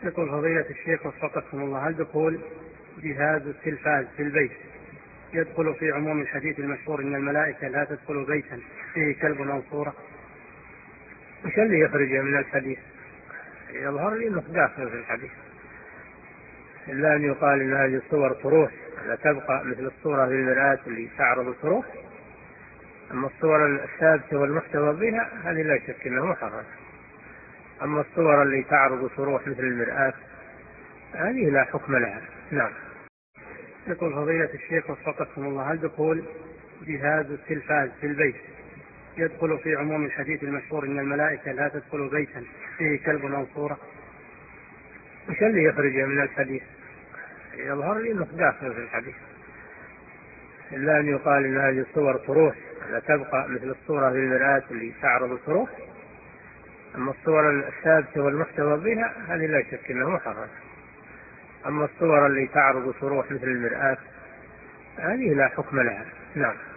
يقول فضيلة الشيخ وفقكم الله، هل دخول جهاز التلفاز في البيت يدخل في عموم الحديث المشهور إن الملائكة لا تدخل بيتا فيه كلب أو صورة؟ وش اللي يخرج من الحديث؟ يظهر لي أنه داخل في الحديث، إلا أن يقال إن هذه الصور تروح، لا تبقى مثل الصورة في المرآة اللي تعرض تروح. أما الصور الثابتة والمحتوى بها هذه لا شك أنها محرمة. أما الصور اللي تعرض تروح مثل المرآة هذه لا حكم لها. نعم. يقول فضيلة الشيخ وفقكم الله، هل دخول جهاز التلفاز في البيت يدخل في عموم الحديث المشهور إن الملائكة لا تدخل بيتا فيه كلب أو صورة؟ وش اللي يخرج من الحديث؟ يظهر لي أنه داخل في الحديث، إلا أن يقال إن هذه الصور تروح، لا تبقى مثل الصورة في المرآة اللي تعرض تروح. أما الصور الثابتة والمحتوى بها هذه لا شك أنها محرمة. أما الصور اللي تعرض تروح مثل المرآة هذه لا حكم لها. نعم.